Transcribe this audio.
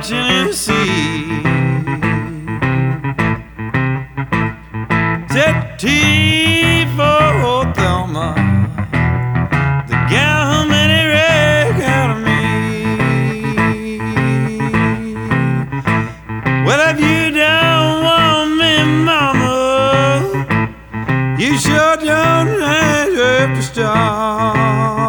Tennessee. Said T for Thelma, the gal who made a wreck out of me. Well, if you don't want me, mama, you sure don't have to stop.